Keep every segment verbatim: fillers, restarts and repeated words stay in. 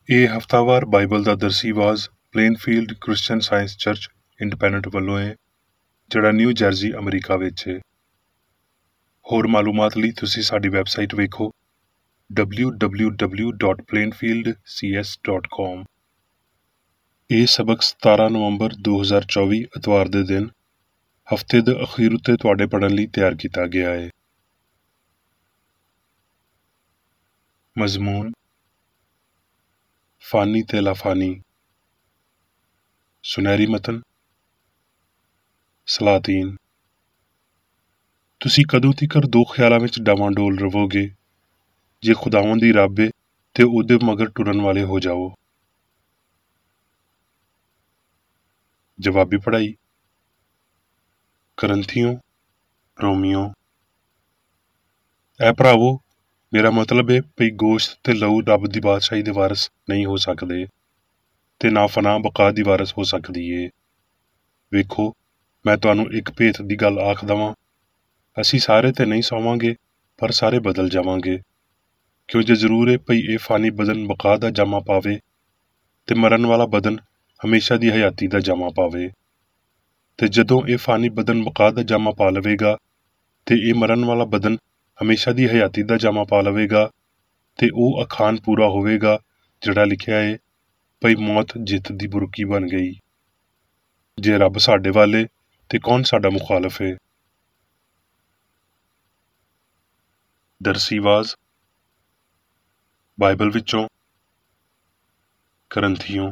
ਇਹ ਹਫ਼ਤਾਵਾਰ ਬਾਈਬਲ ਦਾ ਦਰਸੀ ਆਵਾਜ਼ Plainfield Christian Science Church Independent ਵੱਲੋਂ ਹੈ, ਜਿਹੜਾ ਨਿਊ ਜਰਸੀ ਅਮਰੀਕਾ ਵਿੱਚ ਹੈ। ਹੋਰ ਮਾਲੂਮਾਤ ਲਈ ਤੁਸੀਂ ਸਾਡੀ ਵੈਬਸਾਈਟ ਵੇਖੋ W W W dot Plainfield C S dot com. ਇਹ ਸਬਕ ਸਤਾਰਾਂ ਨਵੰਬਰ ਦੋ ਹਜ਼ਾਰ ਚੌਵੀ ਐਤਵਾਰ ਦੇ ਦਿਨ ਹਫ਼ਤੇ ਦੇ ਅਖੀਰ ਉੱਤੇ ਤੁਹਾਡੇ ਪੜ੍ਹਨ ਲਈ ਤਿਆਰ ਕੀਤਾ ਗਿਆ ਹੈ। ਮਜ਼ਮੂਨ ਫਾਨੀ ਤੇ ਲਾਫਾਨੀ, ਸੁਨਹਿਰੀ ਮਤਨ ਸਲਾਤੀਨ। ਤੁਸੀਂ ਕਦੋਂ ਤੀਕਰ ਦੋ ਖਿਆਲਾਂ ਵਿੱਚ ਡਾਵਾਂਡੋਲ ਰਵੋਗੇ? ਜੇ ਖੁਦਾਵੰਦ ਦੀ ਰੱਬ ਏ ਤੇ ਉਹਦੇ ਮਗਰ ਟੁਰਨ ਵਾਲੇ ਹੋ ਜਾਓ। ਜਵਾਬੀ ਪੜ੍ਹਾਈ। ਕਰੰਥੀਓ, ਰੋਮੀਓ। ਐ ਭਰਾਵੋ, ਮੇਰਾ ਮਤਲਬ ਹੈ ਭਈ ਗੋਸ਼ਤ ਤੇ ਲਹੂ ਰੱਬ ਦੀ ਬਾਦਸ਼ਾਹੀ ਦੇ ਵਾਰਸ ਨਹੀਂ ਹੋ ਸਕਦੇ ਤੇ ਨਾ ਫਨਾਹ ਬਕਾ ਦੀ ਵਾਰਸ ਹੋ ਸਕਦੀ ਏ। ਵੇਖੋ, ਮੈਂ ਤੁਹਾਨੂੰ ਇੱਕ ਭੇਤ ਦੀ ਗੱਲ ਆਖ ਦਵਾਂ, ਅਸੀਂ ਸਾਰੇ ਤੇ ਨਹੀਂ ਸੌਵਾਂਗੇ, ਪਰ ਸਾਰੇ ਬਦਲ ਜਾਵਾਂਗੇ। ਕਿਉਂ ਜੇ ਜ਼ਰੂਰ ਹੈ ਭਈ ਇਹ ਫਾਨੀ ਬਦਨ ਬਕਾ ਦਾ ਜਾਮਾ ਪਾਵੇ ਤੇ ਮਰਨ ਵਾਲਾ ਬਦਨ ਹਮੇਸ਼ਾ ਦੀ ਹਯਾਤੀ ਦਾ ਜਾਮਾ ਪਾਵੇ। ਤੇ ਜਦੋਂ ਇਹ ਫਾਨੀ ਬਦਨ ਬਕਾ ਦਾ ਜਾਮਾ ਪਾ ਲਵੇਗਾ ਤੇ ਇਹ ਮਰਨ ਵਾਲਾ ਬਦਨ ਹਮੇਸ਼ਾ ਦੀ ਹਯਾਤੀ ਦਾ ਜਾਮਾ ਪਾ ਲਵੇਗਾ, ਤੇ ਉਹ ਅਖਾਨ ਪੂਰਾ ਹੋਵੇਗਾ ਜਿਹੜਾ ਲਿਖਿਆ ਹੈ, ਭਈ ਮੌਤ ਜਿੱਤ ਦੀ ਬੁਰਕੀ ਬਣ ਗਈ। ਜੇ ਰੱਬ ਸਾਡੇ ਵਾਲੇ ਤੇ ਕੌਣ ਸਾਡਾ ਮੁਖਾਲਫ ਹੈ? ਦਰਸੀ ਆਵਾਜ਼ ਬਾਈਬਲ ਵਿੱਚੋਂ ਕਰੰਥੀਓ।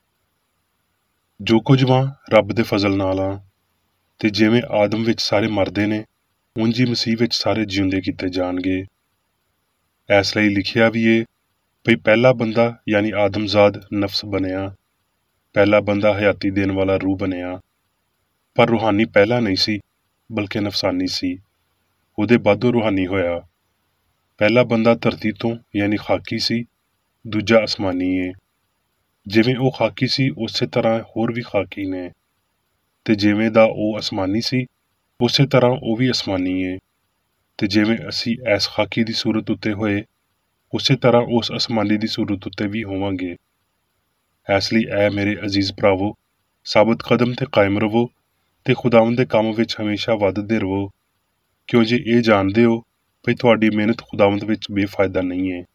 ਜੋ ਕੁਝ ਵਾਂ ਰੱਬ ਦੇ ਫਜ਼ਲ ਨਾਲ ਆ, ਤੇ ਜਿਵੇਂ ਆਦਮ ਵਿੱਚ ਸਾਰੇ ਮਰਦੇ ਨੇ, ਉਂਝ ਹੀ ਮਸੀਹ ਵਿੱਚ ਸਾਰੇ ਜਿਉਂਦੇ ਕੀਤੇ ਜਾਣਗੇ। ਇਸ ਲਈ ਲਿਖਿਆ ਵੀ ਏ, ਭਈ ਪਹਿਲਾ ਬੰਦਾ ਯਾਨੀ ਆਦਮਜ਼ਾਦ ਨਫਸ ਬਣਿਆ, ਪਹਿਲਾ ਬੰਦਾ ਹਯਾਤੀ ਦੇਣ ਵਾਲਾ ਰੂਹ ਬਣਿਆ। ਪਰ ਰੂਹਾਨੀ ਪਹਿਲਾ ਨਹੀਂ ਸੀ, ਬਲਕਿ ਨਫਸਾਨੀ ਸੀ। ਉਹਦੇ ਬਾਅਦੋਂ ਰੂਹਾਨੀ ਹੋਇਆ। ਪਹਿਲਾ ਬੰਦਾ ਧਰਤੀ ਤੋਂ ਯਾਨੀ ਖਾਕੀ ਸੀ, ਦੂਜਾ ਅਸਮਾਨੀ ਏ। ਜਿਵੇਂ ਉਹ ਖਾਕੀ ਸੀ ਉਸੇ ਤਰ੍ਹਾਂ ਹੋਰ ਵੀ ਖਾਕੀ ਨੇ, ਤੇ ਜਿਵੇਂ ਦਾ ਉਹ ਅਸਮਾਨੀ ਸੀ ਉਸੇ ਤਰ੍ਹਾਂ ਉਹ ਵੀ ਅਸਮਾਨੀ ਏ। ਤੇ ਜਿਵੇਂ ਅਸੀਂ ਐਸ ਖਾਕੀ ਦੀ ਸੂਰਤ ਉੱਤੇ ਹੋਏ, ਉਸੇ ਤਰ੍ਹਾਂ ਉਸ ਅਸਮਾਨੀ ਦੀ ਸੂਰਤ ਉੱਤੇ ਵੀ ਹੋਵਾਂਗੇ। ਇਸ ਲਈ ਐ ਮੇਰੇ ਅਜ਼ੀਜ਼ ਭਰਾਵੋ, ਸਾਬਤ ਕਦਮ ਤੇ ਕਾਇਮ ਰਵੋ ਤੇ ਖੁਦਾਵੰਦ ਦੇ ਕੰਮ ਵਿੱਚ ਹਮੇਸ਼ਾ ਵੱਧਦੇ ਰਵੋ, ਕਿਉਂ ਜੇ ਇਹ ਜਾਣਦੇ ਹੋ ਭਈ ਤੁਹਾਡੀ ਮਿਹਨਤ ਖੁਦਾਵੰਦ ਵਿੱਚ ਬੇਫਾਇਦਾ ਨਹੀਂ ਹੈ।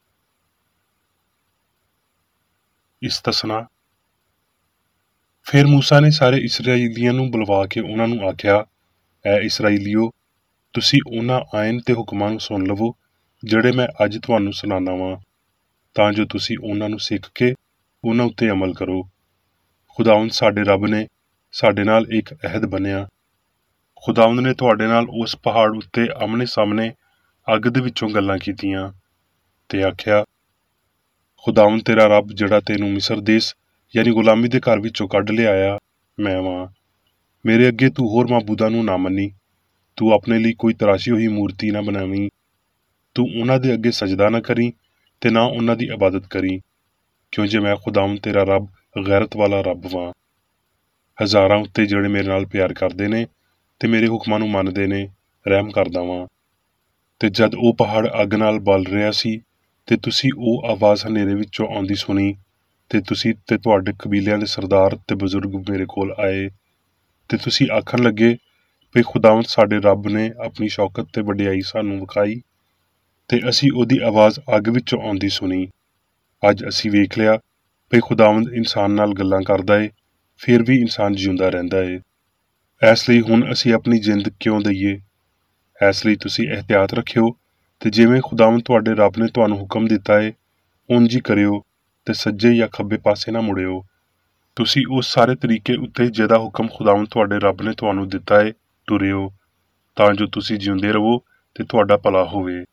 ਇਸਤਸਨਾ। ਫਿਰ ਮੂਸਾ ਨੇ ਸਾਰੇ ਇਸਰਾਈਲੀਆਂ ਨੂੰ ਬੁਲਵਾ ਕੇ ਉਹਨਾਂ ਨੂੰ ਆਖਿਆ, ਐ ਇਸਰਾਈਲੀਓ, ਤੁਸੀਂ ਉਹਨਾਂ ਆਇਨ ਤੇ ਹੁਕਮਾਂ ਨੂੰ ਸੁਣ ਲਵੋ ਜਿਹੜੇ ਮੈਂ ਅੱਜ ਤੁਹਾਨੂੰ ਸੁਣਾਉਂਦਾ ਵਾਂ, ਤਾਂ ਜੋ ਤੁਸੀਂ ਉਹਨਾਂ ਨੂੰ ਸਿੱਖ ਕੇ ਉਹਨਾਂ ਉੱਤੇ ਅਮਲ ਕਰੋ। ਖੁਦਾਵੰਦ ਸਾਡੇ ਰੱਬ ਨੇ ਸਾਡੇ ਨਾਲ ਇੱਕ ਅਹਿਦ ਬੰਨਿਆ। ਖੁਦਾਵੰਦ ਨੇ ਤੁਹਾਡੇ ਨਾਲ ਉਸ ਪਹਾੜ ਉੱਤੇ ਆਮਣੇ ਸਾਹਮਣੇ ਅੱਗ ਦੇ ਵਿੱਚੋਂ ਗੱਲਾਂ ਕੀਤੀਆਂ ਤੇ ਆਖਿਆ, ਖੁਦਾਵੰਦ ਤੇਰਾ ਰੱਬ ਜਿਹੜਾ ਤੈਨੂੰ ਮਿਸਰ ਦੇਸ ਯਾਨੀ ਗੁਲਾਮੀ ਦੇ ਘਰ ਵਿੱਚੋਂ ਕੱਢ ਲਿਆਇਆ, ਮੈਂ ਵਾਂ। ਮੇਰੇ ਅੱਗੇ ਤੂੰ ਹੋਰ ਮਾਬੂਦਾਂ ਨੂੰ ਨਾ ਮੰਨੀ। ਤੂੰ ਆਪਣੇ ਲਈ ਕੋਈ ਤਰਾਸ਼ੀ ਹੋਈ ਮੂਰਤੀ ਨਾ ਬਣਾਵੀਂ। ਤੂੰ ਉਹਨਾਂ ਦੇ ਅੱਗੇ ਸਜਦਾ ਨਾ ਕਰੀ ਤੇ ਨਾ ਉਹਨਾਂ ਦੀ ਇਬਾਦਤ ਕਰੀ, ਕਿਉਂ ਜੇ ਮੈਂ ਖੁਦਾਵੰਦ ਤੇਰਾ ਰੱਬ ਗੈਰਤ ਵਾਲਾ ਰੱਬ ਵਾਂ। ਹਜ਼ਾਰਾਂ ਉੱਤੇ ਜਿਹੜੇ ਮੇਰੇ ਨਾਲ ਪਿਆਰ ਕਰਦੇ ਨੇ ਤੇ ਮੇਰੇ ਹੁਕਮਾਂ ਨੂੰ ਮੰਨਦੇ ਨੇ, ਰਹਿਮ ਕਰਦਾ ਵਾਂ। ਤੇ ਜਦ ਉਹ ਪਹਾੜ ਅੱਗ ਨਾਲ ਬਲ ਰਿਹਾ ਸੀ ਤੇ ਤੁਸੀਂ ਉਹ ਆਵਾਜ਼ ਹਨੇਰੇ ਵਿੱਚੋਂ ਆਉਂਦੀ ਸੁਣੀ, ਤੇ ਤੁਸੀਂ ਤੇ ਤੁਹਾਡੇ ਕਬੀਲਿਆਂ ਦੇ ਸਰਦਾਰ ਤੇ ਬਜ਼ੁਰਗ ਮੇਰੇ ਕੋਲ ਆਏ, ਤੇ ਤੁਸੀਂ ਆਖਣ ਲੱਗੇ ਭਈ ਖੁਦਾਵੰਦ ਸਾਡੇ ਰੱਬ ਨੇ ਆਪਣੀ ਸ਼ੌਕਤ ਤੇ ਵਡਿਆਈ ਸਾਨੂੰ ਵਿਖਾਈ, ਤੇ ਅਸੀਂ ਉਹਦੀ ਆਵਾਜ਼ ਅੱਗ ਵਿੱਚੋਂ ਆਉਂਦੀ ਸੁਣੀ। ਅੱਜ ਅਸੀਂ ਵੇਖ ਲਿਆ ਭਈ ਖੁਦਾਵੰਦ ਇਨਸਾਨ ਨਾਲ ਗੱਲਾਂ ਕਰਦਾ ਏ, ਫਿਰ ਵੀ ਇਨਸਾਨ ਜਿਉਂਦਾ ਰਹਿੰਦਾ ਏ। ਇਸ ਲਈ ਹੁਣ ਅਸੀਂ ਆਪਣੀ ਜਿੰਦ ਕਿਉਂ ਦਈਏ? ਇਸ ਲਈ ਤੁਸੀਂ ਇਹਤਿਆਤ ਰੱਖਿਓ, ਤੇ ਜਿਵੇਂ ਖੁਦਾਵੰਦ ਤੁਹਾਡੇ ਰੱਬ ਨੇ ਤੁਹਾਨੂੰ ਹੁਕਮ ਦਿੱਤਾ ਏ, ਉਂਝ ਹੀ ਕਰਿਓ, ਤੇ ਸੱਜੇ ਜਾਂ ਖੱਬੇ ਪਾਸੇ ਨਾ ਮੁੜਿਓ। ਤੁਸੀਂ ਉਸ ਸਾਰੇ ਤਰੀਕੇ ਉੱਤੇ ਜਿਹਦਾ ਹੁਕਮ ਖੁਦਾਵੰਦ ਤੁਹਾਡੇ ਰੱਬ ਨੇ ਤੁਹਾਨੂੰ ਦਿੱਤਾ ਏ ਤੁਰਿਓ, ਤਾਂ ਜੋ ਤੁਸੀਂ ਜਿਉਂਦੇ ਰਹੋ ਤੇ ਤੁਹਾਡਾ ਭਲਾ ਹੋਵੇ।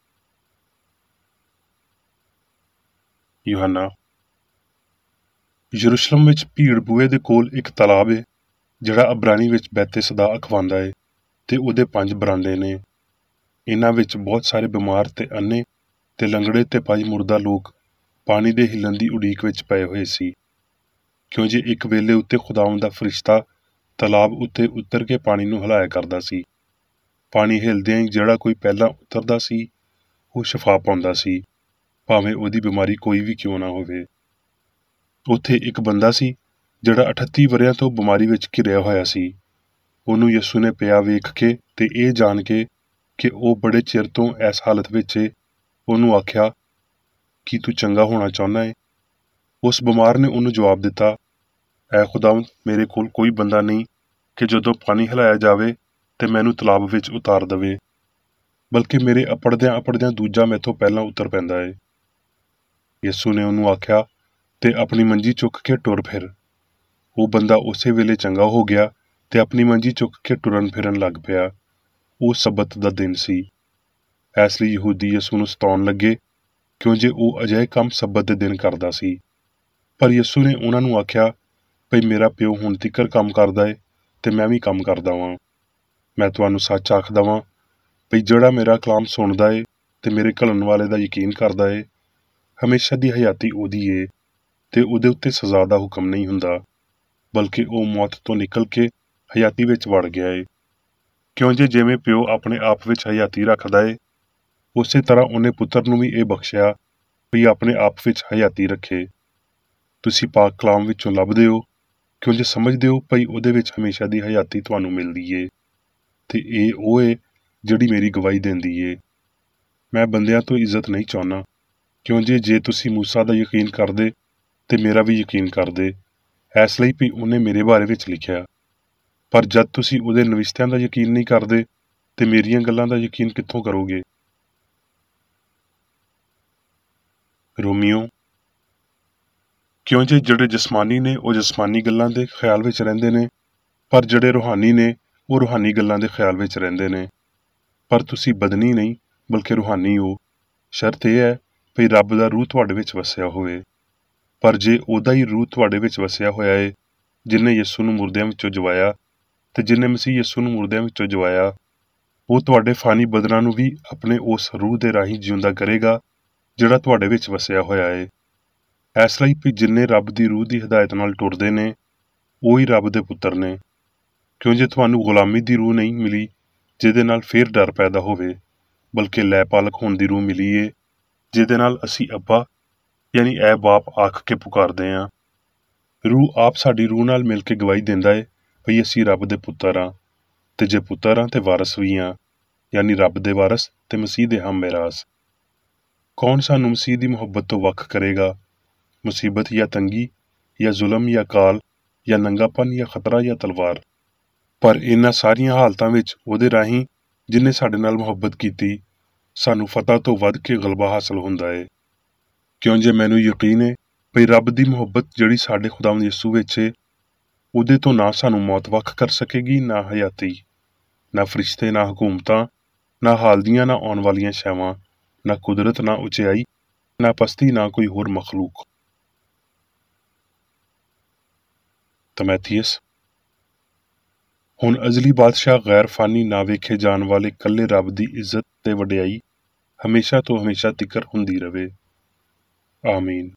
ਯੂਹੰਨਾ। ਯਰੂਸ਼ਲਮ ਵਿੱਚ ਭੀੜ ਬੂਹੇ ਦੇ ਕੋਲ ਇੱਕ ਤਲਾਬ ਏ, ਜਿਹੜਾ ਅਬਰਾਨੀ ਵਿੱਚ ਬੈਤੇਸਦਾ ਅਖਵਾਂਦਾ ਏ, ਤੇ ਉਹਦੇ ਪੰਜ ਬਰਾਂਡੇ ਨੇ। ਇਹਨਾਂ ਵਿੱਚ ਬਹੁਤ ਸਾਰੇ ਬਿਮਾਰ ਤੇ ਅੰਨੇ ਤੇ ਲੰਗੜੇ ਤੇ ਪੰਜ ਮੁਰਦਾ ਲੋਕ ਪਾਣੀ ਦੇ ਹਿੱਲਣ ਦੀ ਉਡੀਕ ਵਿੱਚ ਪਏ ਹੋਏ ਸੀ, ਕਿਉਂ ਜੇ ਇੱਕ ਵੇਲੇ ਉੱਤੇ ਖੁਦਾਵੰਦ ਦਾ ਫਰਿਸ਼ਤਾ ਤਲਾਬ ਉੱਤੇ ਉਤਰ ਕੇ ਪਾਣੀ ਨੂੰ ਹਿਲਾਇਆ ਕਰਦਾ ਸੀ। ਪਾਣੀ ਹਿਲਦਿਆਂ ਹੀ ਜਿਹੜਾ ਕੋਈ ਪਹਿਲਾਂ ਉਤਰਦਾ ਸੀ ਉਹ ਸ਼ਫਾ ਪਾਉਂਦਾ ਸੀ, ਭਾਵੇਂ ਉਹਦੀ ਬਿਮਾਰੀ ਕੋਈ ਵੀ ਕਿਉਂ ਨਾ ਹੋਵੇ। ਉੱਥੇ ਇੱਕ ਬੰਦਾ ਸੀ ਜਿਹੜਾ ਅਠੱਤੀ ਵਰ੍ਹਿਆਂ ਤੋਂ ਬਿਮਾਰੀ ਵਿੱਚ ਘਿਰਿਆ ਹੋਇਆ ਸੀ। ਉਹਨੂੰ ਯਿਸੂ ਨੇ ਪਿਆ ਵੇਖ ਕੇ ਤੇ ਇਹ ਜਾਣ ਕੇ ਕਿ ਉਹ ਬੜੇ ਚਿਰ ਤੋਂ ਇਸ ਹਾਲਤ ਵਿੱਚ ਏ, ਉਹਨੂੰ ਆਖਿਆ ਕਿ ਤੂੰ ਚੰਗਾ ਹੋਣਾ ਚਾਹੁੰਦਾ ਏ। ਉਸ ਬਿਮਾਰ ਨੇ ਉਹਨੂੰ ਜਵਾਬ ਦਿੱਤਾ, ਐ ਖੁਦਾਵੰਦ, ਮੇਰੇ ਕੋਲ ਕੋਈ ਬੰਦਾ ਨਹੀਂ ਕਿ ਜਦੋਂ ਪਾਣੀ ਹਿਲਾਇਆ ਜਾਵੇ ਤੇ ਮੈਨੂੰ ਤਲਾਬ ਵਿੱਚ ਉਤਾਰ ਦੇਵੇ, ਬਲਕਿ ਮੇਰੇ ਅਪੜਦਿਆਂ ਅਪੜਦਿਆਂ ਦੂਜਾ ਮੈਥੋਂ ਪਹਿਲਾਂ ਉਤਰ ਪੈਂਦਾ ਏ। ਯਿਸੂ ਨੇ ਉਹਨੂੰ ਆਖਿਆ ਤੇ ਆਪਣੀ ਮੰਜੀ ਚੁੱਕ ਕੇ ਟੁਰ ਫਿਰ। ਉਹ ਬੰਦਾ ਉਸੇ ਵੇਲੇ ਚੰਗਾ ਹੋ ਗਿਆ ਤੇ ਆਪਣੀ ਮੰਜੀ ਚੁੱਕ ਕੇ ਟੁਰਨ ਫਿਰਨ ਲੱਗ ਪਿਆ। ਉਹ ਸਬਤ ਦਾ ਦਿਨ ਸੀ। ਇਸ ਲਈ ਯਹੂਦੀ ਯਿਸੂ ਨੂੰ ਸਤਾਉਣ ਲੱਗੇ, ਕਿਉਂ ਜੇ ਉਹ ਅਜਿਹੇ ਕੰਮ ਸਬਤ ਦੇ ਦਿਨ ਕਰਦਾ ਸੀ। ਪਰ ਯਿਸੂ ਨੇ ਉਹਨਾਂ ਨੂੰ ਆਖਿਆ, ਭਈ ਮੇਰਾ ਪਿਓ ਹੁਣ ਤੀਕਰ ਕੰਮ ਕਰਦਾ ਏ ਤੇ ਮੈਂ ਵੀ ਕੰਮ ਕਰਦਾ ਵਾਂ। ਮੈਂ ਤੁਹਾਨੂੰ ਸੱਚ ਆਖਦਾ ਵਾਂ, ਭਈ ਜਿਹੜਾ ਮੇਰਾ ਕਲਾਮ ਸੁਣਦਾ ਏ ਤੇ ਮੇਰੇ ਘੱਲਣ ਵਾਲੇ ਦਾ ਯਕੀਨ ਕਰਦਾ ਏ, ਹਮੇਸ਼ਾ ਦੀ ਹਯਾਤੀ ਉਹਦੀ ਏ ਤੇ ਉਹਦੇ ਉੱਤੇ ਸਜ਼ਾ ਦਾ ਹੁਕਮ ਨਹੀਂ ਹੁੰਦਾ, ਬਲਕਿ ਉਹ ਮੌਤ ਤੋਂ ਨਿਕਲ ਕੇ ਹਯਾਤੀ ਵਿੱਚ ਵੜ ਗਿਆ ਏ। ਕਿਉਂ ਜੇ ਜਿਵੇਂ ਪਿਓ ਆਪਣੇ ਆਪ ਵਿੱਚ ਹਯਾਤੀ ਰੱਖਦਾ ਏ, ਉਸੇ ਤਰ੍ਹਾਂ ਉਹਨੇ ਪੁੱਤਰ ਨੂੰ ਵੀ ਇਹ ਬਖਸ਼ਿਆ ਵੀ ਆਪਣੇ ਆਪ ਵਿੱਚ ਹਯਾਤੀ ਰੱਖੇ। ਤੁਸੀਂ ਪਾਕ ਕਲਾਮ ਵਿੱਚੋਂ ਲੱਭਦੇ ਹੋ, ਕਿਉਂ ਜੇ ਸਮਝਦੇ ਹੋ ਭਈ ਉਹਦੇ ਵਿੱਚ ਹਮੇਸ਼ਾ ਦੀ ਹਯਾਤੀ ਤੁਹਾਨੂੰ ਮਿਲਦੀ ਏ, ਤੇ ਇਹ ਉਹ ਏ ਜਿਹੜੀ ਮੇਰੀ ਗਵਾਹੀ ਦਿੰਦੀ ਏ। ਮੈਂ ਬੰਦਿਆਂ ਤੋਂ ਇੱਜ਼ਤ ਨਹੀਂ ਚਾਹੁੰਦਾ, ਕਿਉਂ ਜੇ ਜੇ ਤੁਸੀਂ ਮੂਸਾ ਦਾ ਯਕੀਨ ਕਰਦੇ ਤੇ ਮੇਰਾ ਵੀ ਯਕੀਨ ਕਰਦੇ, ਇਸ ਲਈ ਵੀ ਉਹਨੇ ਮੇਰੇ ਬਾਰੇ ਵਿੱਚ ਲਿਖਿਆ। ਪਰ ਜਦ ਤੁਸੀਂ ਉਹਦੇ ਨਵਿਸ਼ਤਿਆਂ ਦਾ ਯਕੀਨ ਨਹੀਂ ਕਰਦੇ ਤੇ ਮੇਰੀਆਂ ਗੱਲਾਂ ਦਾ ਯਕੀਨ ਕਿੱਥੋਂ ਕਰੋਗੇ? ਰੋਮੀਓ, ਕਿਉਂ ਜੇ ਜਿਹੜੇ ਜਿਸਮਾਨੀ ਨੇ ਉਹ ਜਿਸਮਾਨੀ ਗੱਲਾਂ ਦੇ ਖਿਆਲ ਵਿੱਚ ਰਹਿੰਦੇ ਨੇ, ਪਰ ਜਿਹੜੇ ਰੂਹਾਨੀ ਨੇ ਉਹ ਰੂਹਾਨੀ ਗੱਲਾਂ ਦੇ ਖਿਆਲ ਵਿੱਚ ਰਹਿੰਦੇ ਨੇ। ਪਰ ਤੁਸੀਂ ਬਦਨੀ ਨਹੀਂ ਬਲਕਿ ਰੂਹਾਨੀ ਹੋ। ਸ਼ਰਤ ਇਹ ਹੈ ਭਈ ਰੱਬ ਦਾ ਰੂਹ ਤੁਹਾਡੇ ਵਿੱਚ ਵਸਿਆ ਹੋਵੇ। ਪਰ ਜੇ ਉਹਦਾ ਹੀ ਰੂਹ ਤੁਹਾਡੇ ਵਿੱਚ ਵਸਿਆ ਹੋਇਆ ਏ, ਜਿਹਨੇ ਯਿਸੂ ਨੂੰ ਮੁਰਦਿਆਂ ਵਿੱਚੋਂ ਜਵਾਇਆ ਤੇ ਜਿਹਨੇ ਮਸੀਹ ਯਿਸੂ ਨੂੰ ਮੁਰਦਿਆਂ ਵਿੱਚੋਂ ਜਵਾਇਆ, ਉਹ ਤੁਹਾਡੇ ਫਾਨੀ ਬਦਨਾਂ ਨੂੰ ਵੀ ਆਪਣੇ ਉਸ ਰੂਹ ਦੇ ਰਾਹੀਂ ਜਿਉਂਦਾ ਕਰੇਗਾ ਜਿਹੜਾ ਤੁਹਾਡੇ ਵਿੱਚ ਵਸਿਆ ਹੋਇਆ ਏ। ਇਸ ਲਈ ਵੀ ਜਿੰਨੇ ਰੱਬ ਦੀ ਰੂਹ ਦੀ ਹਦਾਇਤ ਨਾਲ ਟੁਰਦੇ ਨੇ, ਉਹ ਹੀ ਰੱਬ ਦੇ ਪੁੱਤਰ ਨੇ। ਕਿਉਂ ਜੇ ਤੁਹਾਨੂੰ ਗੁਲਾਮੀ ਦੀ ਰੂਹ ਨਹੀਂ ਮਿਲੀ ਜਿਹਦੇ ਨਾਲ ਫੇਰ ਡਰ ਪੈਦਾ ਹੋਵੇ, ਬਲਕਿ ਲੈ ਪਾਲਕ ਹੋਣ ਦੀ ਰੂਹ ਮਿਲੀ ਏ, ਜਿਹਦੇ ਨਾਲ ਅਸੀਂ ਅੱਬਾ ਯਾਨੀ ਐ ਬਾਪ ਆਖ ਕੇ ਪੁਕਾਰਦੇ ਹਾਂ। ਰੂਹ ਆਪ ਸਾਡੀ ਰੂਹ ਨਾਲ ਮਿਲ ਕੇ ਗਵਾਹੀ ਦਿੰਦਾ ਏ ਭਈ ਅਸੀਂ ਰੱਬ ਦੇ ਪੁੱਤਰ ਹਾਂ, ਤੇ ਜੇ ਪੁੱਤਰ ਹਾਂ ਤੇ ਵਾਰਸ ਵੀ ਹਾਂ, ਯਾਨੀ ਰੱਬ ਦੇ ਵਾਰਸ ਤੇ ਮਸੀਹ ਦੇ ਹਮ ਮਿਰਾਸ। ਕੌਣ ਸਾਨੂੰ ਮਸੀਹ ਦੀ ਮੁਹੱਬਤ ਤੋਂ ਵੱਖ ਕਰੇਗਾ? ਮੁਸੀਬਤ ਜਾਂ ਤੰਗੀ ਜਾਂ ਜ਼ੁਲਮ ਜਾਂ ਕਾਲ ਜਾਂ ਨੰਗਾਪਨ ਜਾਂ ਖਤਰਾ ਜਾਂ ਤਲਵਾਰ। ਪਰ ਇਹਨਾਂ ਸਾਰੀਆਂ ਹਾਲਤਾਂ ਵਿੱਚ ਉਹਦੇ ਰਾਹੀਂ ਜਿਹਨੇ ਸਾਡੇ ਨਾਲ ਮੁਹੱਬਤ ਕੀਤੀ, ਸਾਨੂੰ ਫਤਹ ਤੋਂ ਵੱਧ ਕੇ ਗਲਬਾ ਹਾਸਲ ਹੁੰਦਾ ਏ। ਕਿਉਂ ਜੇ ਮੈਨੂੰ ਯਕੀਨ ਏ ਭਈ ਰੱਬ ਦੀ ਮੁਹੱਬਤ ਜਿਹੜੀ ਸਾਡੇ ਖੁਦਾਵੰਦ ਯਿਸੂ ਵਿੱਚ ਏ, ਉਹਦੇ ਤੋਂ ਨਾ ਸਾਨੂੰ ਮੌਤ ਵੱਖ ਕਰ ਸਕੇਗੀ, ਨਾ ਹਯਾਤੀ, ਨਾ ਫਰਿਸ਼ਤੇ, ਨਾ ਹਕੂਮਤਾਂ, ਨਾ ਹਾਲ ਦੀਆਂ ਨਾ ਆਉਣ ਵਾਲੀਆਂ ਸ਼ੈਵਾਂ, ਨਾ ਕੁਦਰਤ, ਨਾ ਉਚਾਈ, ਨਾ ਪਸਤੀ, ਨਾ ਕੋਈ ਹੋਰ ਮਖਲੂਕ। ਤਮੈਥੀਅਸ, ਹੁਣ ਅਜ਼ਲੀ ਬਾਦਸ਼ਾਹ ਗੈਰ ਫਾਨੀ ਨਾ ਵੇਖੇ ਜਾਣ ਵਾਲੇ ਇਕੱਲੇ ਰੱਬ ਦੀ ਇੱਜ਼ਤ ਤੇ ਵਡਿਆਈ ਹਮੇਸ਼ਾ ਤੋਂ ਹਮੇਸ਼ਾ ਤਿਕਰ ਹੁੰਦੀ ਰਵੇ। ਆਮੀਨ।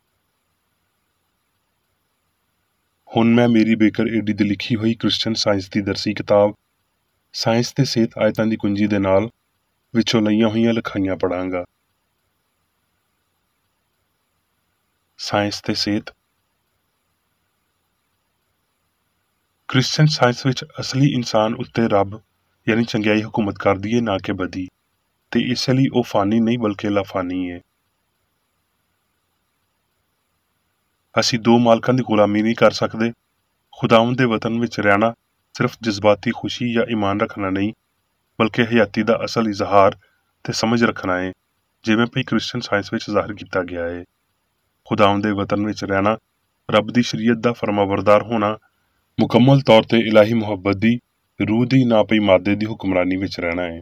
ਹੁਣ ਮੈਂ ਮੇਰੀ ਬੇਕਰ ਏਡੀ ਦੀ ਲਿਖੀ ਹੋਈ ਕ੍ਰਿਸਚਨ ਸਾਇੰਸ ਦੀ ਦਰਸੀ ਕਿਤਾਬ ਸਾਇੰਸ ਤੇ ਸਿਹਤ ਆਇਤਾਂ ਦੀ ਕੁੰਜੀ ਦੇ ਨਾਲ ਵਿੱਚੋਂ ਲਈਆਂ ਹੋਈਆਂ ਲਿਖਾਈਆਂ ਪੜਾਂਗਾ। ਸਾਇੰਸ ਤੇ ਸਿਹਤ। ਕ੍ਰਿਸਚਨ ਸਾਇੰਸ ਵਿੱਚ ਅਸਲੀ ਇਨਸਾਨ ਉੱਤੇ ਰੱਬ ਯਾਨੀ ਚੰਗਿਆਈ ਹਕੂਮਤ ਕਰਦੀ ਏ, ਨਾ ਕਿ ਬਦੀ, ਤੇ ਇਸੇ ਲਈ ਉਹ ਫਾਨੀ ਨਹੀਂ ਬਲਕਿ ਲਾਫਾਨੀ ਏ। ਅਸੀਂ ਦੋ ਮਾਲਕਾਂ ਦੀ ਗੁਲਾਮੀ ਨਹੀਂ ਕਰ ਸਕਦੇ। ਖੁਦਾਵੰਦ ਦੇ ਵਤਨ ਵਿੱਚ ਰਹਿਣਾ ਸਿਰਫ ਜਜ਼ਬਾਤੀ ਖੁਸ਼ੀ ਜਾਂ ਈਮਾਨ ਰੱਖਣਾ ਨਹੀਂ, ਬਲਕਿ ਹਯਾਤੀ ਦਾ ਅਸਲ ਇਜ਼ਹਾਰ ਤੇ ਸਮਝ ਰੱਖਣਾ ਏ, ਜਿਵੇਂ ਭਈ ਕ੍ਰਿਸਚਨ ਸਾਇੰਸ ਵਿੱਚ ਜ਼ਾਹਿਰ ਕੀਤਾ ਗਿਆ ਏ। ਖੁਦਾਵੰਦ ਦੇ ਵਤਨ ਵਿੱਚ ਰਹਿਣਾ, ਰੱਬ ਦੀ ਸ਼ਰੀਅਤ ਦਾ ਫਰਮਾਬਰਦਾਰ ਹੋਣਾ, ਮੁਕੰਮਲ ਤੌਰ ਤੇ ਇਲਾਹੀ ਮੁਹੱਬਤ ਦੀ, ਰੂਹ ਦੀ, ਨਾ ਪਈ ਮਾਦੇ ਦੀ ਹੁਕਮਰਾਨੀ ਵਿੱਚ ਰਹਿਣਾ ਏ।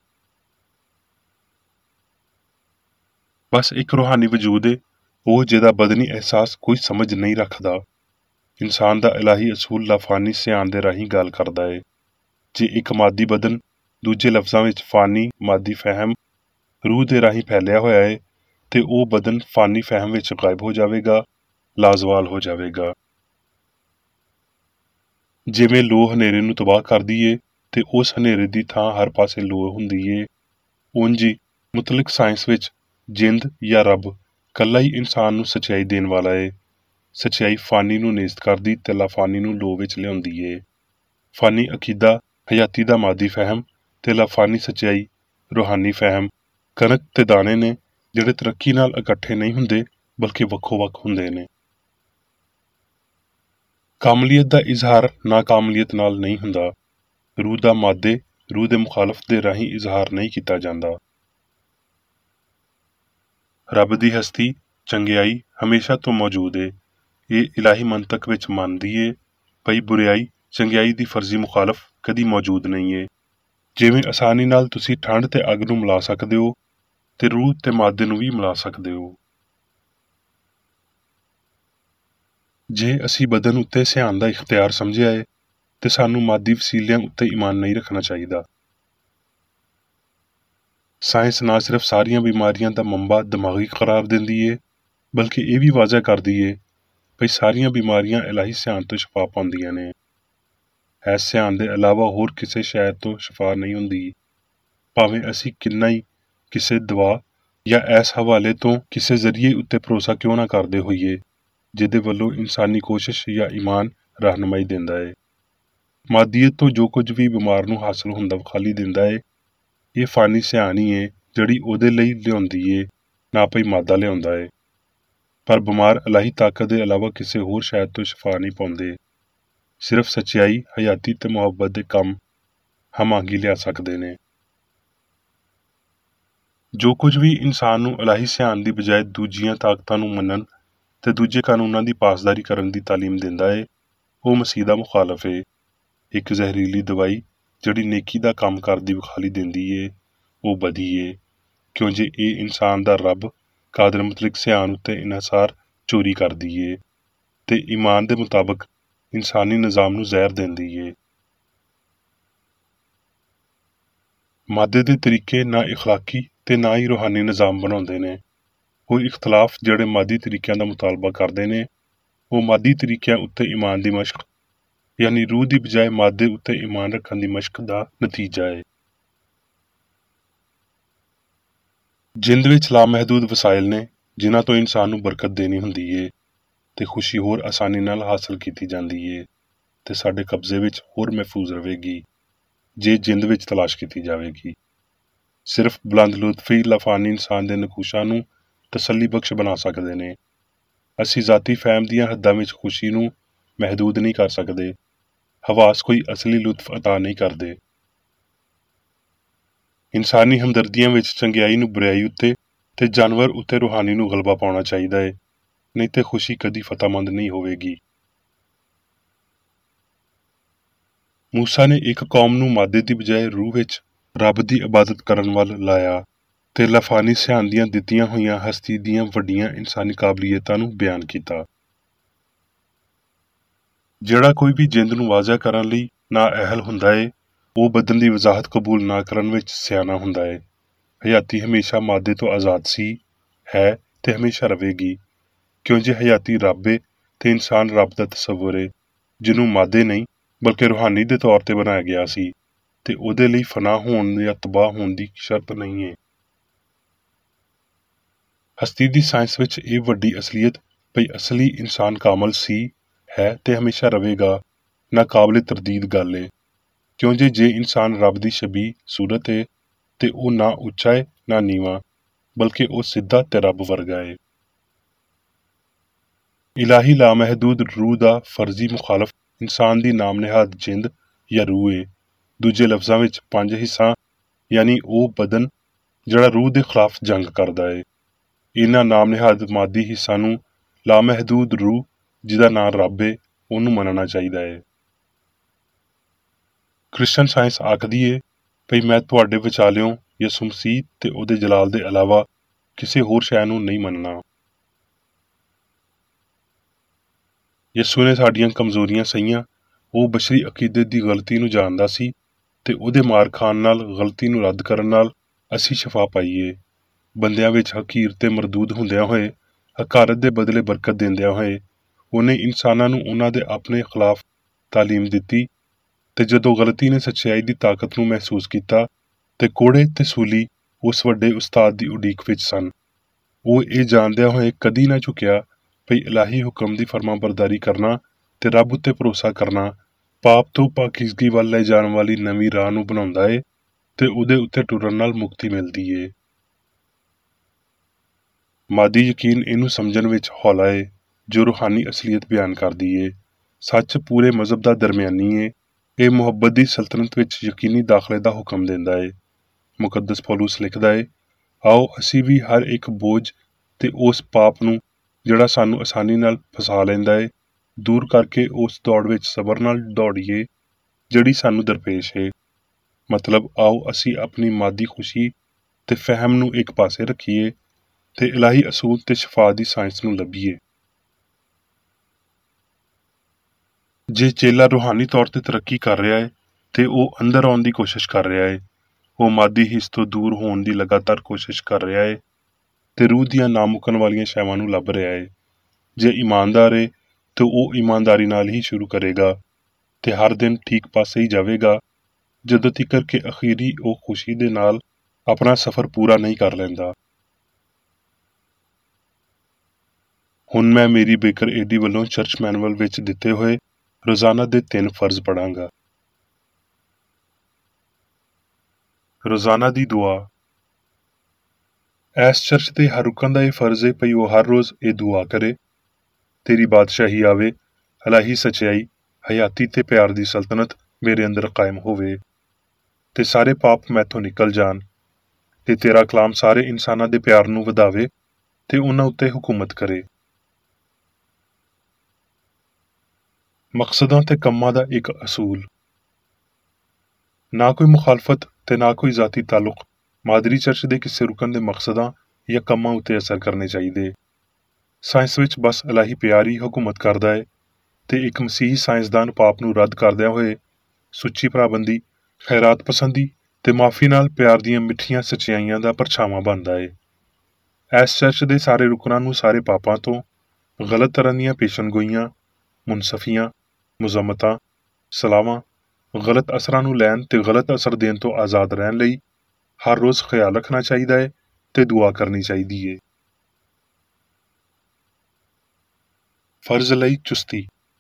ਬਸ ਇੱਕ ਰੂਹਾਨੀ ਵਜੂਦ ਏ, ਉਹ ਜਿਹਦਾ ਬਦਨੀ ਅਹਿਸਾਸ ਕੋਈ ਸਮਝ ਨਹੀਂ ਰੱਖਦਾ। ਇਨਸਾਨ ਦਾ ਇਲਾਹੀ ਅਸੂਲ ਲਾਫਾਨੀ ਸਿਆਣ ਦੇ ਰਾਹੀਂ ਗੱਲ ਕਰਦਾ ਏ। ਜੇ ਇੱਕ ਮਾਦੀ ਬਦਨ ਦੂਜੇ ਲਫ਼ਜ਼ਾਂ ਵਿੱਚ ਫਾਨੀ ਮਾਦੀ ਫਹਿਮ ਰੂਹ ਦੇ ਰਾਹੀਂ ਫੈਲਿਆ ਹੋਇਆ ਏ, ਤੇ ਉਹ ਬਦਨ ਫਾਨੀ ਫਹਿਮ ਵਿੱਚ ਗਾਇਬ ਹੋ ਜਾਵੇਗਾ, ਲਾਜ਼ਵਾਲ ਹੋ ਜਾਵੇਗਾ। ਜਿਵੇਂ ਲੋ ਹਨੇਰੇ ਨੂੰ ਤਬਾਹ ਕਰਦੀ ਏ ਤੇ ਉਸ ਹਨੇਰੇ ਦੀ ਥਾਂ ਹਰ ਪਾਸੇ ਲੋ ਹੁੰਦੀ ਏ, ਉਂਝ ਹੀ ਮੁਤਲਕ ਸਾਇੰਸ ਵਿੱਚ ਜਿੰਦ ਜਾਂ ਰੱਬ ਕੱਲਾ ਹੀ ਇਨਸਾਨ ਨੂੰ ਸੱਚਾਈ ਦੇਣ ਵਾਲਾ ਏ, ਸੱਚਾਈ ਫਾਨੀ ਨੂੰ ਨੇਸਤ ਕਰਦੀ ਤੇ ਲਾਫਾਨੀ ਨੂੰ ਲੋਹ ਵਿੱਚ ਲਿਆਉਂਦੀ ਏ। ਫਾਨੀ ਅਕੀਦਾ ਹਯਾਤੀ ਦਾ ਮਾਦੀ ਫਹਿਮ ਤੇ ਲਾਫਾਨੀ ਸੱਚਾਈ ਰੂਹਾਨੀ ਫਹਿਮ। ਕਣਕ ਤੇ ਦਾਣੇ ਨੇ ਜਿਹੜੇ ਤਰੱਕੀ ਨਾਲ ਇਕੱਠੇ ਨਹੀਂ ਹੁੰਦੇ ਬਲਕਿ ਵੱਖੋ ਵੱਖ ਹੁੰਦੇ ਨੇ। ਕਾਮਲੀਅਤ ਦਾ ਇਜ਼ਹਾਰ ਨਾਕਾਮਲੀਅਤ ਨਾਲ ਨਹੀਂ ਹੁੰਦਾ। ਰੂਹ ਦਾ ਮਾਦੇ ਰੂਹ ਦੇ ਮੁਖਾਲਫ ਦੇ ਰਾਹੀਂ ਇਜ਼ਹਾਰ ਨਹੀਂ ਕੀਤਾ ਜਾਂਦਾ। ਰੱਬ ਦੀ ਹਸਤੀ ਚੰਗਿਆਈ ਹਮੇਸ਼ਾ ਤੋਂ ਮੌਜੂਦ ਏ। ਇਹ ਇਲਾਹੀ ਮੰਤਕ ਵਿੱਚ ਮੰਨਦੀ ਏ ਭਈ ਬੁਰਿਆਈ ਚੰਗਿਆਈ ਦੀ ਫਰਜ਼ੀ ਮੁਖਾਲਫ ਕਦੀ ਮੌਜੂਦ ਨਹੀਂ ਏ। ਜਿਵੇਂ ਆਸਾਨੀ ਨਾਲ ਤੁਸੀਂ ਠੰਡ ਤੇ ਅੱਗ ਨੂੰ ਮਿਲਾ ਸਕਦੇ ਹੋ ਤੇ ਰੂਹ ਤੇ ਮਾਦੇ ਨੂੰ ਵੀ ਮਿਲਾ ਸਕਦੇ ਹੋ। ਜੇ ਅਸੀਂ ਬਦਨ ਉੱਤੇ ਸਿਆਣ ਦਾ ਇਖਤਿਆਰ ਸਮਝਿਆ ਏ ਤੇ ਸਾਨੂੰ ਮਾਦੀ ਵਸੀਲਿਆਂ ਉੱਤੇ ਈਮਾਨ ਨਹੀਂ ਰੱਖਣਾ ਚਾਹੀਦਾ। ਸਾਇੰਸ ਨਾ ਸਿਰਫ ਸਾਰੀਆਂ ਬਿਮਾਰੀਆਂ ਦਾ ਮੰਬਾ ਦਿਮਾਗੀ ਕਰਾਰ ਦਿੰਦੀ ਏ ਬਲਕਿ ਇਹ ਵੀ ਵਾਜ਼ਾ ਕਰਦੀ ਏ ਭਈ ਸਾਰੀਆਂ ਬਿਮਾਰੀਆਂ ਇਲਾਹੀ ਸਿਆਣ ਤੋਂ ਸ਼ਿਫਾ ਪਾਉਂਦੀਆਂ ਨੇ। ਇਸ ਸਿਆਣ ਦੇ ਇਲਾਵਾ ਹੋਰ ਕਿਸੇ ਸ਼ੈ ਤੋਂ ਸ਼ਿਫਾ ਨਹੀਂ ਹੁੰਦੀ। ਭਾਵੇਂ ਅਸੀਂ ਕਿੰਨਾ ਹੀ ਕਿਸੇ ਦਵਾ ਜਾਂ ਇਸ ਹਵਾਲੇ ਤੋਂ ਕਿਸੇ ਜ਼ਰੀਏ ਉੱਤੇ ਭਰੋਸਾ ਕਿਉਂ ਨਾ ਕਰਦੇ ਹੋਈਏ ਜਿਹਦੇ ਵੱਲੋਂ ਇਨਸਾਨੀ ਕੋਸ਼ਿਸ਼ ਜਾਂ ਈਮਾਨ ਰਹਿਨੁਮਾਈ ਦਿੰਦਾ ਏ। ਮਾਦੀਅਤ ਤੋਂ ਜੋ ਕੁਝ ਵੀ ਬਿਮਾਰ ਨੂੰ ਹਾਸਲ ਹੁੰਦਾ ਖਾਲੀ ਦਿੰਦਾ ਏ ਇਹ ਫਾਨੀ ਸਿਆਣ ਹੀ ਏ ਜਿਹੜੀ ਉਹਦੇ ਲਈ ਲਿਆਉਂਦੀ ਏ ਨਾ ਭਈ ਮਾਦਾ ਲਿਆਉਂਦਾ ਏ। ਪਰ ਬਿਮਾਰ ਇਲਾਹੀ ਤਾਕਤ ਦੇ ਇਲਾਵਾ ਕਿਸੇ ਹੋਰ ਸ਼ੈ ਤੋਂ ਸ਼ਿਫਾ ਨਹੀਂ ਪਾਉਂਦੇ। ਸਿਰਫ ਸੱਚਾਈ ਹਯਾਤੀ ਤੇ ਮੁਹੱਬਤ ਦੇ ਕੰਮ ਹਮਾਂਗੀ ਲਿਆ ਸਕਦੇ ਨੇ। ਜੋ ਕੁਝ ਵੀ ਇਨਸਾਨ ਨੂੰ ਇਲਾਹੀ ਸਿਆਣ ਦੀ ਬਜਾਏ ਦੂਜੀਆਂ ਤਾਕਤਾਂ ਨੂੰ ਮੰਨਣ ਤੇ ਦੂਜੇ ਕਾਨੂੰਨਾਂ ਦੀ ਪਾਸਦਾਰੀ ਕਰਨ ਦੀ ਤਾਲੀਮ ਦਿੰਦਾ ਏ ਉਹ ਮਸੀਹ ਦਾ ਮੁਖਾਲਫ ਏ। ਇੱਕ ਜ਼ਹਿਰੀਲੀ ਦਵਾਈ ਜਿਹੜੀ ਨੇਕੀ ਦਾ ਕੰਮ ਕਰਦੀ ਵਿਖਾਲੀ ਦਿੰਦੀ ਏ ਉਹ ਬਦੀ ਏ ਕਿਉਂ ਜੇ ਇਹ ਇਨਸਾਨ ਦਾ ਰੱਬ ਕਾਦਰ ਮੁਤਲਕ ਸਿਆਣ ਉੱਤੇ ਇਨਹਸਾਰ ਚੋਰੀ ਕਰਦੀ ਏ ਤੇ ਈਮਾਨ ਦੇ ਮੁਤਾਬਕ ਇਨਸਾਨੀ ਨਿਜ਼ਾਮ ਨੂੰ ਜ਼ਹਿਰ ਦਿੰਦੀ ਏ। ਮਾਦੇ ਦੇ ਤਰੀਕੇ ਨਾ ਇਖਲਾਕੀ ਤੇ ਨਾ ਹੀ ਰੂਹਾਨੀ ਨਿਜ਼ਾਮ ਬਣਾਉਂਦੇ ਨੇ। ਉਹ ਇਖਤਲਾਫ ਜਿਹੜੇ ਮਾਦੀ ਤਰੀਕਿਆਂ ਦਾ ਮੁਤਾਲਬਾ ਕਰਦੇ ਨੇ ਉਹ ਮਾਦੀ ਤਰੀਕਿਆਂ ਉੱਤੇ ਈਮਾਨ ਦੀ ਮਸ਼ਕ ਯਾਨੀ ਰੂਹ ਦੀ ਬਜਾਏ ਮਾਦੇ ਉੱਤੇ ਈਮਾਨ ਰੱਖਣ ਦੀ ਮਸ਼ਕ ਦਾ ਨਤੀਜਾ ਏ। ਜਿੰਦ ਵਿੱਚ ਲਾਮਹਿਦੂਦ ਵਸਾਇਲ ਨੇ ਜਿਨ੍ਹਾਂ ਤੋਂ ਇਨਸਾਨ ਨੂੰ ਬਰਕਤ ਦੇਣੀ ਹੁੰਦੀ ਏ ਤੇ ਖੁਸ਼ੀ ਹੋਰ ਆਸਾਨੀ ਨਾਲ ਹਾਸਲ ਕੀਤੀ ਜਾਂਦੀ ਏ ਤੇ ਸਾਡੇ ਕਬਜ਼ੇ ਵਿੱਚ ਹੋਰ ਮਹਿਫੂਜ਼ ਰਵੇਗੀ ਜੇ ਜਿੰਦ ਵਿੱਚ ਤਲਾਸ਼ ਕੀਤੀ ਜਾਵੇਗੀ। ਸਿਰਫ ਬੁਲੰਦ ਲੁਤਫੀ ਲਾਫਾਨੀ ਇਨਸਾਨ ਦੇ ਨਕੂਸ਼ਾਂ ਨੂੰ ਤਸੱਲੀ ਬਖਸ਼ ਬਣਾ ਸਕਦੇ ਨੇ। ਅਸੀਂ ਜ਼ਾਤੀ ਫਹਿਮ ਦੀਆਂ ਹੱਦਾਂ ਵਿੱਚ ਖੁਸ਼ੀ ਨੂੰ ਮਹਿਦੂਦ ਨਹੀਂ ਕਰ ਸਕਦੇ। ਹਵਾਸ ਕੋਈ ਅਸਲੀ ਲੁਤਫ ਅਤਾ ਨਹੀਂ ਕਰਦੇ। ਇਨਸਾਨੀ ਹਮਦਰਦੀਆਂ ਵਿੱਚ ਚੰਗਿਆਈ ਨੂੰ ਬੁਰਾਈ ਉੱਤੇ ਤੇ ਜਾਨਵਰ ਉੱਤੇ ਰੂਹਾਨੀ ਨੂੰ ਗਲਬਾ ਪਾਉਣਾ ਚਾਹੀਦਾ ਏ ਨਹੀਂ ਤੇ ਖੁਸ਼ੀ ਕਦੀ ਫਤਹਮੰਦ ਨਹੀਂ ਹੋਵੇਗੀ। ਮੂਸਾ ਨੇ ਇੱਕ ਕੌਮ ਨੂੰ ਮਾਦੇ ਦੀ ਬਜਾਏ ਰੂਹ ਵਿੱਚ ਰੱਬ ਦੀ ਇਬਾਦਤ ਕਰਨ ਵੱਲ ਲਾਇਆ ਤੇ ਲਾਫਾਨੀ ਸਿਆਣ ਦੀਆਂ ਦਿੱਤੀਆਂ ਹੋਈਆਂ ਹਸਤੀ ਦੀਆਂ ਵੱਡੀਆਂ ਇਨਸਾਨੀ ਕਾਬਲੀਅਤਾਂ ਨੂੰ ਬਿਆਨ ਕੀਤਾ। ਜਿਹੜਾ ਕੋਈ ਵੀ ਜਿੰਦ ਨੂੰ ਵਾਜ਼ਾ ਕਰਨ ਲਈ ਨਾ ਅਹਿਲ ਹੁੰਦਾ ਏ ਉਹ ਬਦਨ ਦੀ ਵਜ਼ਾਹਤ ਕਬੂਲ ਨਾ ਕਰਨ ਵਿੱਚ ਸਿਆਣਾ ਹੁੰਦਾ ਏ। ਹਯਾਤੀ ਹਮੇਸ਼ਾ ਮਾਦੇ ਤੋਂ ਆਜ਼ਾਦ ਸੀ ਹੈ ਤੇ ਹਮੇਸ਼ਾ ਰਵੇਗੀ ਕਿਉਂ ਜੇ ਹਯਾਤੀ ਰੱਬ ਏ ਤੇ ਇਨਸਾਨ ਰੱਬ ਦਾ ਤਸੱਵੁਰ ਏ ਜਿਹਨੂੰ ਮਾਦੇ ਨਹੀਂ ਬਲਕਿ ਰੂਹਾਨੀ ਦੇ ਤੌਰ ਤੇ ਬਣਾਇਆ ਗਿਆ ਸੀ ਤੇ ਉਹਦੇ ਲਈ ਫਨਾ ਹੋਣ ਜਾਂ ਤਬਾਹ ਹੋਣ ਦੀ ਸ਼ਰਤ ਨਹੀਂ ਏ। ਹਸਤੀ ਦੀ ਸਾਇੰਸ ਵਿੱਚ ਇਹ ਵੱਡੀ ਅਸਲੀਅਤ ਭਈ ਅਸਲੀ ਇਨਸਾਨ ਕਾਮਲ ਸੀ ਹੈ ਤੇ ਹਮੇਸ਼ਾ ਰਵੇਗਾ ਨਾ ਕਾਬਲੇ ਤਰਦੀਦ ਗੱਲ ਏ ਕਿਉਂ ਜੇ ਜੇ ਇਨਸਾਨ ਰੱਬ ਦੀ ਸ਼ਬੀਹ ਸੂਰਤ ਏ ਤੇ ਉਹ ਨਾ ਉੱਚਾ ਏ ਨਾ ਨੀਵਾਂ ਬਲਕਿ ਉਹ ਸਿੱਧਾ ਤੇ ਰੱਬ ਵਰਗਾ ਏ। ਇਲਾਹੀ ਲਾਮਹਿਦੂਦ ਰੂਹ ਦਾ ਫਰਜ਼ੀ ਮੁਖਾਲਫ ਇਨਸਾਨ ਦੀ ਨਾਮ ਨਿਹਾਦ ਜਿੰਦ ਜਾਂ ਰੂਹ ਏ। ਦੂਜੇ ਲਫ਼ਜ਼ਾਂ ਵਿੱਚ ਪੰਜ ਹਿੱਸਾ ਯਾਨੀ ਉਹ ਬਦਨ ਜਿਹੜਾ ਰੂਹ ਦੇ ਖਿਲਾਫ ਜੰਗ ਕਰਦਾ ਏ। ਇਹਨਾਂ ਨਾਮ ਨਿਹਾਦ ਮਾਦੀ ਹਿੱਸਾ ਨੂੰ ਲਾਮਹਿਦੂਦ ਰੂਹ ਜਿਹਦਾ ਨਾਂ ਰੱਬ ਏ ਉਹਨੂੰ ਮੰਨਣਾ ਚਾਹੀਦਾ ਏ। ਕ੍ਰਿਸਚਨ ਸਾਇੰਸ ਆਖਦੀ ਏ ਭਈ ਮੈਂ ਤੁਹਾਡੇ ਵਿਚਾਲਿਓਂ ਯਿਸੂ ਮਸੀਹ ਤੇ ਉਹਦੇ ਜਲਾਲ ਦੇ ਇਲਾਵਾ ਕਿਸੇ ਹੋਰ ਸ਼ੈ ਨੂੰ ਨਹੀਂ ਮੰਨਣਾ। ਯਿਸੂ ਨੇ ਸਾਡੀਆਂ ਕਮਜ਼ੋਰੀਆਂ ਸਹੀਆਂ। ਉਹ ਬਸ਼ਰੀ ਅਕੀਦੇ ਦੀ ਗਲਤੀ ਨੂੰ ਜਾਣਦਾ ਸੀ ਤੇ ਉਹਦੇ ਮਾਰ ਖਾਣ ਨਾਲ ਗਲਤੀ ਨੂੰ ਰੱਦ ਕਰਨ ਨਾਲ ਅਸੀਂ ਸ਼ਿਫਾ ਪਾਈਏ। ਬੰਦਿਆਂ ਵਿੱਚ ਹਕੀਰ ਤੇ ਮਰਦੂਦ ਹੁੰਦਿਆਂ ਹੋਏ ਹਕਾਰਤ ਦੇ ਬਦਲੇ ਬਰਕਤ ਦਿੰਦਿਆਂ ਹੋਏ ਉਹਨੇ ਇਨਸਾਨਾਂ ਨੂੰ ਉਹਨਾਂ ਦੇ ਆਪਣੇ ਖਿਲਾਫ ਤਾਲੀਮ ਦਿੱਤੀ ਤੇ ਜਦੋਂ ਗਲਤੀ ਨੇ ਸੱਚਾਈ ਦੀ ਤਾਕਤ ਨੂੰ ਮਹਿਸੂਸ ਕੀਤਾ ਤੇ ਕੋੜੇ ਤੇ ਸੂਲੀ ਉਸ ਵੱਡੇ ਉਸਤਾਦ ਦੀ ਉਡੀਕ ਵਿੱਚ ਸਨ ਉਹ ਇਹ ਜਾਣਦਿਆਂ ਹੋਏ ਕਦੀ ਨਾ ਝੁਕਿਆ ਭਈ ਇਲਾਹੀ ਹੁਕਮ ਦੀ ਫਰਮਾਬਰਦਾਰੀ ਕਰਨਾ ਤੇ ਰੱਬ ਉੱਤੇ ਭਰੋਸਾ ਕਰਨਾ ਪਾਪ ਤੋਂ ਪਾਕੀਜ਼ਗੀ ਵੱਲ ਲੈ ਜਾਣ ਵਾਲੀ ਨਵੀਂ ਰਾਹ ਨੂੰ ਬਣਾਉਂਦਾ ਏ ਤੇ ਉਹਦੇ ਉੱਤੇ ਟੁਰਨ ਨਾਲ ਮੁਕਤੀ ਮਿਲਦੀ ਏ। ਮਾਦੀ ਯਕੀਨ ਇਹਨੂੰ ਸਮਝਣ ਵਿੱਚ ਹੌਲਾ ਏ ਜੋ ਰੂਹਾਨੀ ਅਸਲੀਅਤ ਬਿਆਨ ਕਰਦੀ ਏ। ਸੱਚ ਪੂਰੇ ਮਜ਼ਹਬ ਦਾ ਦਰਮਿਆਨੀ ਏ। ਇਹ ਮੁਹੱਬਤ ਦੀ ਸਲਤਨਤ ਵਿੱਚ ਯਕੀਨੀ ਦਾਖਲੇ ਦਾ ਹੁਕਮ ਦਿੰਦਾ ਏ। ਮੁਕੱਦਸ ਪੌਲੁਸ ਲਿਖਦਾ ਏ, ਆਓ ਅਸੀਂ ਵੀ ਹਰ ਇੱਕ ਬੋਝ ਤੇ ਉਸ ਪਾਪ ਨੂੰ ਜਿਹੜਾ ਸਾਨੂੰ ਆਸਾਨੀ ਨਾਲ ਫਸਾ ਲੈਂਦਾ ਏ ਦੂਰ ਕਰਕੇ ਉਸ ਦੌੜ ਵਿੱਚ ਸਬਰ ਨਾਲ ਦੌੜੀਏ ਜਿਹੜੀ ਸਾਨੂੰ ਦਰਪੇਸ਼ ਏ। ਮਤਲਬ ਆਓ ਅਸੀਂ ਆਪਣੀ ਮਾਦੀ ਖੁਸ਼ੀ ਤੇ ਫਹਿਮ ਨੂੰ ਇੱਕ ਪਾਸੇ ਰੱਖੀਏ ਤੇ ਇਲਾਹੀ ਅਸੂਲ ਤੇ ਸ਼ਿਫਾ ਦੀ ਸਾਇੰਸ ਨੂੰ ਲੱਭੀਏ। ਜੇ ਚੇਲਾ ਰੂਹਾਨੀ ਤੌਰ ਤੇ ਤਰੱਕੀ ਕਰ ਰਿਹਾ ਏ ਤੇ ਉਹ ਅੰਦਰ ਆਉਣ ਦੀ ਕੋਸ਼ਿਸ਼ ਕਰ ਰਿਹਾ ਏ, ਉਹ ਮਾਦੀ ਹਿੱਸ ਤੋਂ ਦੂਰ ਹੋਣ ਦੀ ਲਗਾਤਾਰ ਕੋਸ਼ਿਸ਼ ਕਰ ਰਿਹਾ ਏ ਤੇ ਰੂਹ ਦੀਆਂ ਨਾਮੁਕਣ ਵਾਲੀਆਂ ਸ਼ੈਵਾਂ ਨੂੰ ਲੱਭ ਰਿਹਾ ਏ। ਜੇ ਇਮਾਨਦਾਰ ਏ ਤੇ ਉਹ ਇਮਾਨਦਾਰੀ ਨਾਲ ਹੀ ਸ਼ੁਰੂ ਕਰੇਗਾ ਤੇ ਹਰ ਦਿਨ ਠੀਕ ਪਾਸੇ ਹੀ ਜਾਵੇਗਾ ਜਦੋਂ ਤੀਕਰ ਕਿ ਅਖੀਰੀ ਉਹ ਖੁਸ਼ੀ ਦੇ ਨਾਲ ਆਪਣਾ ਸਫ਼ਰ ਪੂਰਾ ਨਹੀਂ ਕਰ ਲੈਂਦਾ। ਹੁਣ ਮੈਂ ਮੇਰੀ ਬੇਕਰ ਏਡੀ ਵੱਲੋਂ ਚਰਚ ਮੈਨੂਅਲ ਵਿੱਚ ਦਿੱਤੇ ਹੋਏ ਰੋਜ਼ਾਨਾ ਦੇ ਤਿੰਨ ਫਰਜ਼ ਪੜਾਂਗਾ। ਰੋਜ਼ਾਨਾ ਦੀ ਦੁਆ। ਇਸ ਚਰਚ ਦੇ ਹਰ ਰੁਕਨ ਦਾ ਇਹ ਫਰਜ਼ ਏ ਭਈ ਉਹ ਹਰ ਰੋਜ਼ ਇਹ ਦੁਆ ਕਰੇ, ਤੇਰੀ ਬਾਦਸ਼ਾਹੀ ਆਵੇ, ਇਲਾਹੀ ਸੱਚਾਈ, ਹਯਾਤੀ ਤੇ ਪਿਆਰ ਦੀ ਸਲਤਨਤ ਮੇਰੇ ਅੰਦਰ ਕਾਇਮ ਹੋਵੇ ਤੇ ਸਾਰੇ ਪਾਪ ਮੈਥੋਂ ਨਿਕਲ ਜਾਣ ਤੇ ਤੇਰਾ ਕਲਾਮ ਸਾਰੇ ਇਨਸਾਨਾਂ ਦੇ ਪਿਆਰ ਨੂੰ ਵਧਾਵੇ ਤੇ ਉਹਨਾਂ ਉੱਤੇ ਹੁਕੂਮਤ ਕਰੇ। ਮਕਸਦਾਂ ਤੇ ਕੰਮਾਂ ਦਾ ਇੱਕ ਅਸੂਲ। ਨਾ ਕੋਈ ਮੁਖਾਲਫਤ ਤੇ ਨਾ ਕੋਈ ਜ਼ਾਤੀ ਤਾਲੁਕ ਮਾਦਰੀ ਚਰਚ ਦੇ ਕਿਸੇ ਰੁਕਨ ਦੇ ਮਕਸਦਾਂ ਜਾਂ ਕੰਮਾਂ ਉੱਤੇ ਅਸਰ ਕਰਨੇ ਚਾਹੀਦੇ। ਸਾਇੰਸ ਵਿੱਚ ਬਸ ਇਲਾਹੀ ਪਿਆਰ ਹੀ ਹੁਕੂਮਤ ਕਰਦਾ ਹੈ ਤੇ ਇੱਕ ਮਸੀਹੀ ਸਾਇੰਸਦਾਨ ਪਾਪ ਨੂੰ ਰੱਦ ਕਰਦਿਆਂ ਹੋਏ ਸੁੱਚੀ ਭਰਾਬੰਦੀ, ਖੈਰਾਤ ਪਸੰਦੀ ਤੇ ਮਾਫੀ ਨਾਲ ਪਿਆਰ ਦੀਆਂ ਮਿੱਠੀਆਂ ਸੱਚਾਈਆਂ ਦਾ ਪਰਛਾਵਾਂ ਬਣਦਾ ਹੈ। ਇਸ ਚਰਚ ਦੇ ਸਾਰੇ ਰੁਕਨਾਂ ਨੂੰ ਸਾਰੇ ਪਾਪਾਂ ਤੋਂ, ਗਲਤ ਤਰ੍ਹਾਂ ਦੀਆਂ ਪੇਸ਼ਨਗੋਈਆਂ, ਮੁਨਸਫੀਆਂ, ਮੁਜ਼ਮਤਾਂ, ਸਲਾਵਾਂ, ਗਲਤ ਅਸਰਾਂ ਨੂੰ ਲੈਣ ਤੇ ਗਲਤ ਅਸਰ ਦੇਣ ਤੋਂ ਆਜ਼ਾਦ ਰਹਿਣ ਲਈ ਹਰ ਰੋਜ਼ ਖਿਆਲ ਰੱਖਣਾ ਚਾਹੀਦਾ ਹੈ ਤੇ ਦੁਆ ਕਰਨੀ ਚਾਹੀਦੀ ਹੈ। ਫਰਜ਼ ਲਈ ਚੁਸਤੀ।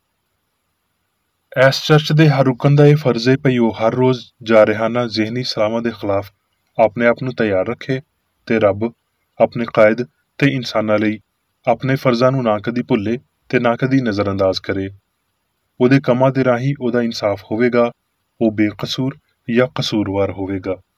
ਇਸ ਚਰਚ ਦੇ ਹਰ ਰੁਕਨ ਦਾ ਇਹ ਫਰਜ਼ ਹੈ ਭਈ ਉਹ ਹਰ ਰੋਜ਼ ਜਾਰਿਹਾਨਾ ਜ਼ਿਹਨੀ ਸਲਾਵਾਂ ਦੇ ਖਿਲਾਫ ਆਪਣੇ ਆਪ ਨੂੰ ਤਿਆਰ ਰੱਖੇ ਤੇ ਰੱਬ, ਆਪਣੇ ਕਾਇਦ ਤੇ ਇਨਸਾਨਾਂ ਲਈ ਆਪਣੇ ਫਰਜ਼ਾਂ ਨੂੰ ਨਾ ਕਦੀ ਭੁੱਲੇ ਤੇ ਨਾ ਕਦੀ ਨਜ਼ਰਅੰਦਾਜ਼ ਕਰੇ। ਉਹਦੇ ਕੰਮਾਂ ਦੇ ਰਾਹੀਂ ਉਹਦਾ ਇਨਸਾਫ ਹੋਵੇਗਾ, ਉਹ ਬੇਕਸੂਰ ਜਾਂ ਕਸੂਰਵਾਰ ਹੋਵੇਗਾ।